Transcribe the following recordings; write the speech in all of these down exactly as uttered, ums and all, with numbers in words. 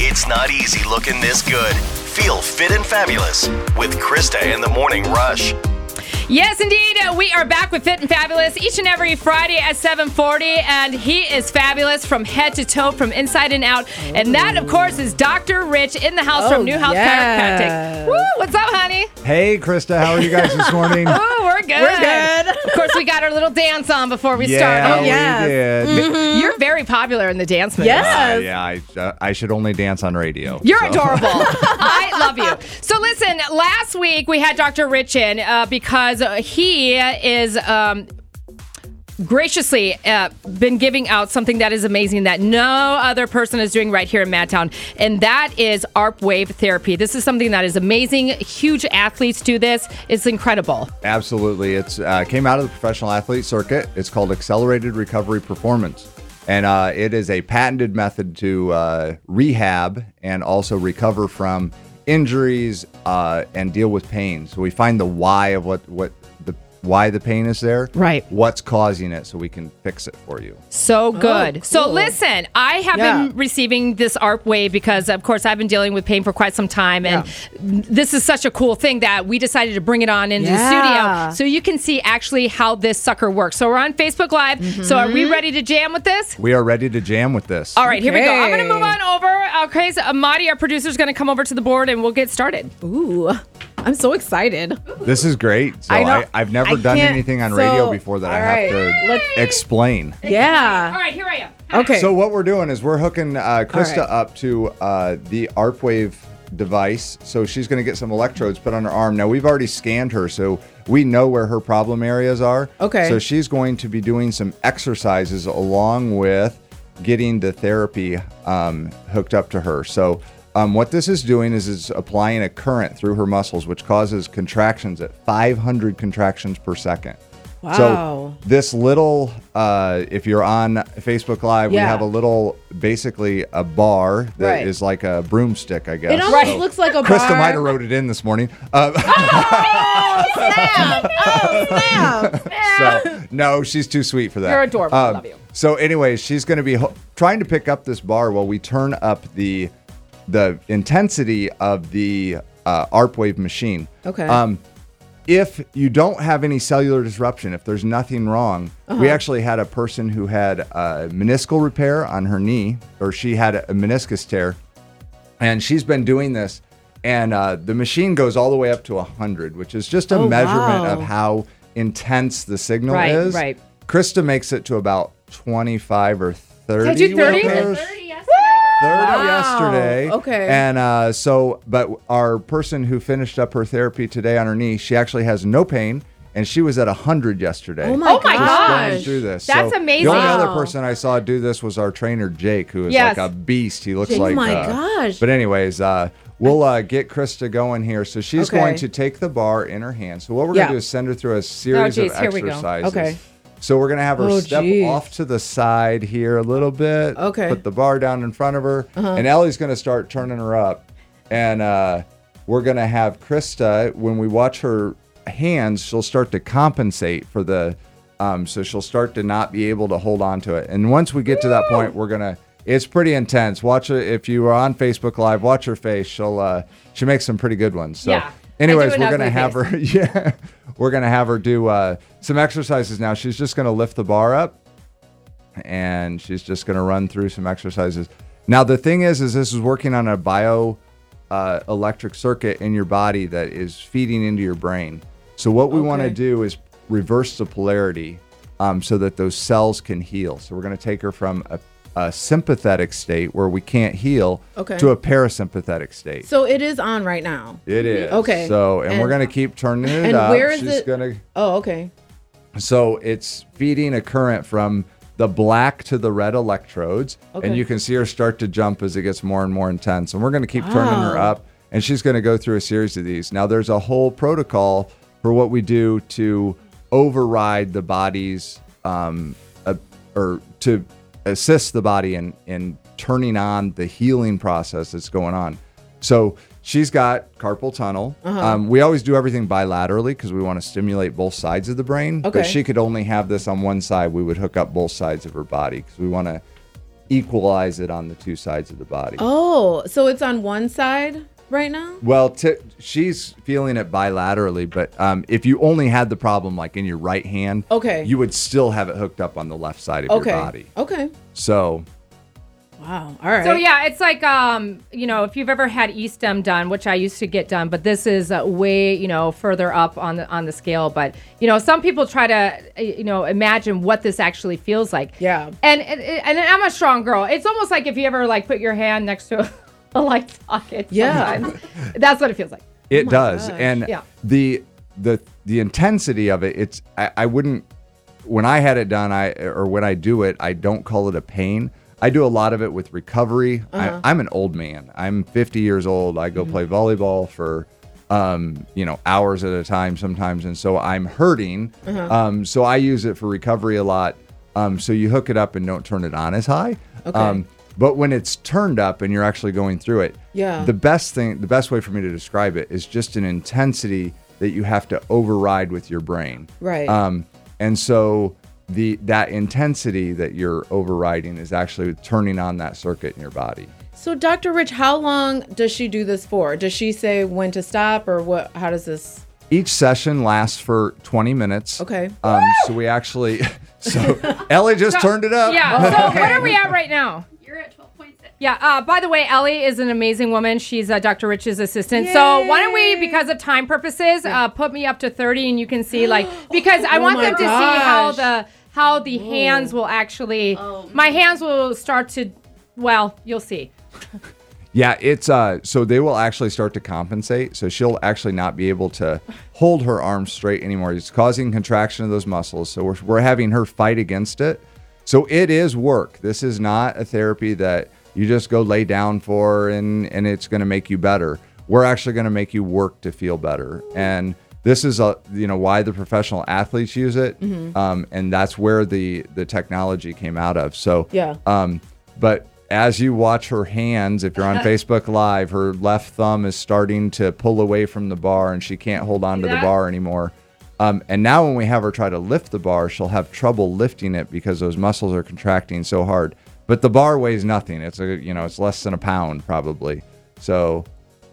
It's not easy looking this good. Feel fit and fabulous with Krista in the Morning Rush. Yes, indeed. Uh, we are back with Fit and Fabulous each and every Friday at seven forty, and he is fabulous from head to toe, from inside and out. Ooh. And that, of course, is Doctor Rich in the house oh, from New House yeah. Chiropractic. Woo! What's up, honey? Hey, Krista. How are you guys this morning? Oh, we're good. We're good. Of course, we got our little dance on before we yeah, start. Oh, yes. we did. Mm-hmm. You're very popular in the dance moves. Yes. Uh, yeah, I, uh, I should only dance on radio. You're so. adorable. I love you. So listen, last week we had Doctor Rich in uh, because he is um, graciously uh, been giving out something that is amazing that no other person is doing right here in Madtown, and that is A R P wave therapy. This is something that is amazing. Huge athletes do this. It's incredible. Absolutely. It's uh, came out of the professional athlete circuit. It's called Accelerated Recovery Performance. And uh, it is a patented method to uh, rehab and also recover from injuries uh, and deal with pain. So we find the why of what, what the why the pain is there, right? What's causing it, so we can fix it for you. So good. Oh, cool. So listen, I have yeah. been receiving this A R P wave because, of course, I've been dealing with pain for quite some time, and yeah. this is such a cool thing that we decided to bring it on into yeah. the studio so you can see actually how this sucker works. So we're on Facebook Live. Mm-hmm. So are we ready to jam with this? We are ready to jam with this. All right, okay. here we go. I'm going to move on over. Okay, so Amadi, our producer, is going to come over to the board, and we'll get started. Ooh, I'm so excited. This is great. So I know. I, I've never I done can't- anything on so, radio before that I all have right, to let's- explain. Yeah. All right, here I am. Okay. So what we're doing is we're hooking uh, Krista right. up to uh, the A R P wave device. So she's going to get some electrodes put on her arm. Now, we've already scanned her, so we know where her problem areas are. Okay. So she's going to be doing some exercises along with getting the therapy um, hooked up to her. So um, what this is doing is it's applying a current through her muscles, which causes contractions at five hundred contractions per second. Wow. So this little, uh, if you're on Facebook Live, Yeah. we have a little, basically a bar that Right. is like a broomstick, I guess. It almost So looks like a Krista bar. might have wrote it in this morning. Uh, Oh, snap. Oh, snap. so, no, she's too sweet for that. You're adorable. I Um, love you. So anyways, she's going to be ho- trying to pick up this bar while we turn up the the intensity of the uh, A R P wave machine. Okay. Um, if you don't have any cellular disruption, if there's nothing wrong, Uh-huh. we actually had a person who had a meniscal repair on her knee, or she had a meniscus tear, and she's been doing this, and uh, the machine goes all the way up to one hundred, which is just a Oh, measurement wow. of how intense the signal Right, is. right. Krista makes it to about twenty-five or thirty. Did you do thirty? with hers. thirty yesterday. thirty Wow. yesterday. Okay. And uh, so, but our person who finished up her therapy today on her knee, she actually has no pain, and she was at one hundred yesterday. Oh my Oh my gosh. Just going gosh. through this. That's So amazing. The only other Wow. person I saw do this was our trainer, Jake, who is Yes. like a beast. He looks Jake, like. oh my uh, gosh. But anyways, uh, we'll uh, get Krista going here. So she's Okay. going to take the bar in her hand. So what we're Yeah. going to do is send her through a series geez, of here we go. exercises. Okay. So we're going to have her Oh, step geez. off to the side here a little bit. Okay. Put the bar down in front of her. Uh-huh. And Ellie's going to start turning her up. And uh, we're going to have Krista, when we watch her hands, she'll start to compensate for the, um, so she'll start to not be able to hold on to it. And once we get to that point, we're going to, it's pretty intense. Watch it. If you are on Facebook Live, watch her face. She'll, uh, she makes some pretty good ones. So Yeah. anyways, I do we're an going to ugly have face. her, yeah, we're going to have her do uh, some exercises now. She's just going to lift the bar up, and she's just going to run through some exercises. Now, the thing is, is this is working on a bio uh, electric circuit in your body that is feeding into your brain. So what we want to Okay. do is reverse the polarity um, so that those cells can heal. So we're going to take her from a, a sympathetic state where we can't heal Okay. to a parasympathetic state. So it is on right now. It is. Okay. So, and, And- we're going to keep turning it and up. where is She's it- Gonna, Oh, okay. so it's feeding a current from the black to the red electrodes. Okay. And you can see her start to jump as it gets more and more intense. And we're going to keep turning her Wow. up. And she's going to go through a series of these. Now, there's a whole protocol for what we do to override the body's, um, uh, or to assist the body in, in turning on the healing process that's going on. So she's got carpal tunnel. Uh-huh. Um, we always do everything bilaterally because we want to stimulate both sides of the brain. Okay. But she could only have this on one side. We would hook up both sides of her body because we want to equalize it on the two sides of the body. Oh, so it's on one side right now? Well, t- she's feeling it bilaterally, but um, if you only had the problem like in your right hand, Okay. you would still have it hooked up on the left side of Okay. your body. Okay. So, Wow. All right. So yeah, it's like um, you know, if you've ever had E-stem done, which I used to get done, but this is uh, way, you know, further up on the on the scale. But you know, some people try to, uh, you know, imagine what this actually feels like. Yeah. And, and and I'm a strong girl. It's almost like if you ever like put your hand next to a, a light socket. Yeah. Sometimes. That's what it feels like. it does. gosh. And Yeah. the the the intensity of it, it's I, I wouldn't when I had it done, I or when I do it, I don't call it a pain. I do a lot of it with recovery. Uh-huh. I, I'm an old man. I'm fifty years old. I go play volleyball for, um, you know, hours at a time sometimes, and so I'm hurting. Uh-huh. Um, so I use it for recovery a lot. Um, so you hook it up and don't turn it on as high. Okay. Um, but when it's turned up and you're actually going through it, Yeah. the best thing, the best way for me to describe it is just an intensity that you have to override with your brain. Right. Um, and so the that intensity that you're overriding is actually turning on that circuit in your body. So, Doctor Rich, how long does she do this for? Does she say when to stop, or what? How does this? Each session lasts for twenty minutes. Okay. Um, so we actually, so Ellie just turned it up. Yeah. So what are we at right now? You're at twelve point six. Yeah. Uh, by the way, Ellie is an amazing woman. She's uh, Doctor Rich's assistant. So why don't we, because of time purposes, uh, put me up to thirty, and you can see like because I Oh want my them to see how gosh. the how the hands will actually. My hands will start to. Well, you'll see. Yeah, it's uh so they will actually start to compensate. So she'll actually not be able to hold her arms straight anymore. It's causing contraction of those muscles. So we're we're having her fight against it. So it is work. This is not a therapy that you just go lay down for and and it's going to make you better. We're actually going to make you work to feel better. And this is a you know why the professional athletes use it. Mm-hmm. Um, and that's where the the technology came out of. So Yeah. um but as you watch her hands, if you're on Facebook Live, her left thumb is starting to pull away from the bar and she can't hold on to the that? bar anymore. Um, and now when we have her try to lift the bar, she'll have trouble lifting it because those muscles are contracting so hard. But the bar weighs nothing. It's a you know it's less than a pound probably. So,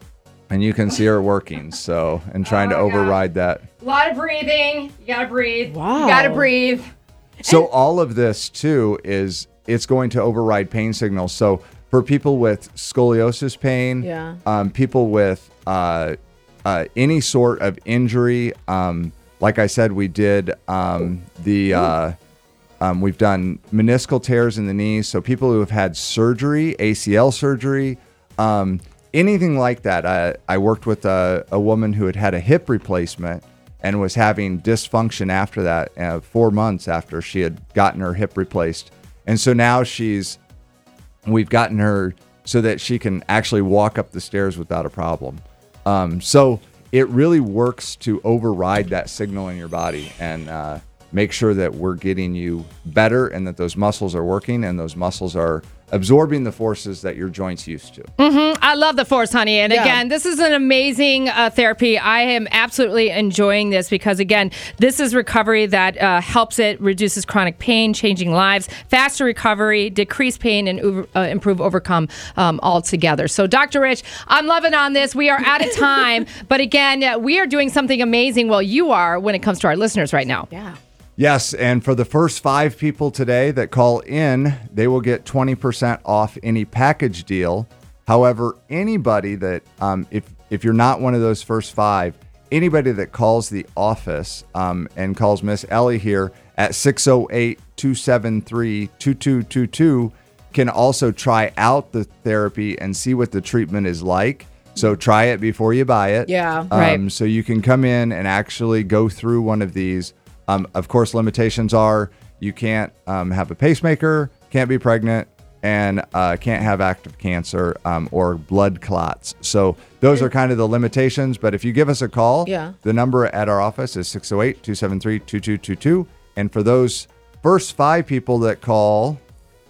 and you can see her working. So and trying to Oh, yeah. override that. A lot of breathing. You gotta breathe. Wow. You gotta breathe. So all of this too is it's going to override pain signals. So for people with scoliosis pain, Yeah. um, people with uh, uh, any sort of injury, um, like I said, we did um, the uh, um, we've done meniscal tears in the knees. So people who have had surgery, A C L surgery, um, anything like that. I, I worked with a, a woman who had had a hip replacement and was having dysfunction after that, uh, four months after she had gotten her hip replaced. And so now she's, we've gotten her so that she can actually walk up the stairs without a problem. Um, so it really works to override that signal in your body and uh, make sure that we're getting you better and that those muscles are working and those muscles are absorbing the forces that your joints used to. I love the force, honey. And Yeah. again, this is an amazing uh, therapy. I am absolutely enjoying this because, again, this is recovery that uh, helps it, reduces chronic pain, changing lives, faster recovery, decrease pain, and over, uh, improve overcome um, altogether. So, Doctor Rich, I'm loving on this. We are out of time. But again, uh, we are doing something amazing. Well, you are when it comes to our listeners right now. Yeah. Yes, and for the first five people today that call in, they will get twenty percent off any package deal. However, anybody that, um, if if you're not one of those first five, anybody that calls the office um, and calls Miss Ellie here at six oh eight, two seven three, two two two two can also try out the therapy and see what the treatment is like. So try it before you buy it. Yeah. Um, Right. So you can come in and actually go through one of these. Um, of course, limitations are you can't um, have a pacemaker, can't be pregnant, and uh, can't have active cancer um, or blood clots. So those are kind of the limitations. But if you give us a call, Yeah. the number at our office is six oh eight, two seven three, two two two two. And for those first five people that call,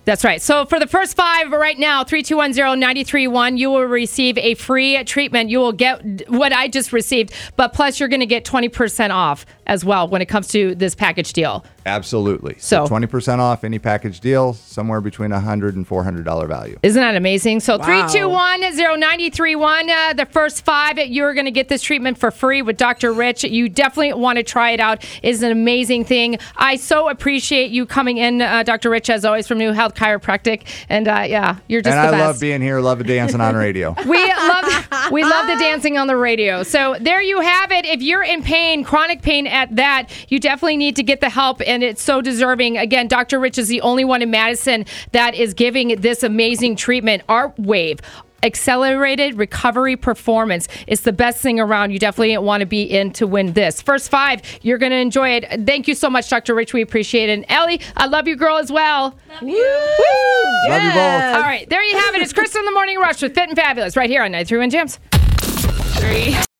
That's right. So for the first five right now, three two one zero nine three one, you will receive a free treatment. You will get what I just received, but plus you're going to get twenty percent off as well when it comes to this package deal. Absolutely. So- So twenty percent off any package deal, somewhere between one hundred dollars and four hundred dollars value. Isn't that amazing? So Wow. three two one zero nine three one, uh, the first five, you're going to get this treatment for free with Doctor Rich. You definitely want to try it out. It's an amazing thing. I so appreciate you coming in, uh, Doctor Rich, as always, from New Health Chiropractic. And uh, yeah, you're just And the I best. love being here, love dancing on radio. We love we love the dancing on the radio. So there you have it. If you're in pain, chronic pain at that, you definitely need to get the help, and it's so deserving. Again, Doctor Rich is the only one in Madison that is giving this amazing treatment, ARtWave. Accelerated recovery performance. It's the best thing around. You definitely want to be in to win this. First five, you're going to enjoy it. Thank you so much, Doctor Rich. We appreciate it. And Ellie, I love you, girl, as well. Woo! Love you both. All right, there you have it. It's Krista in the Morning Rush with Fit and Fabulous right here on ninety-three point one Jams. Three.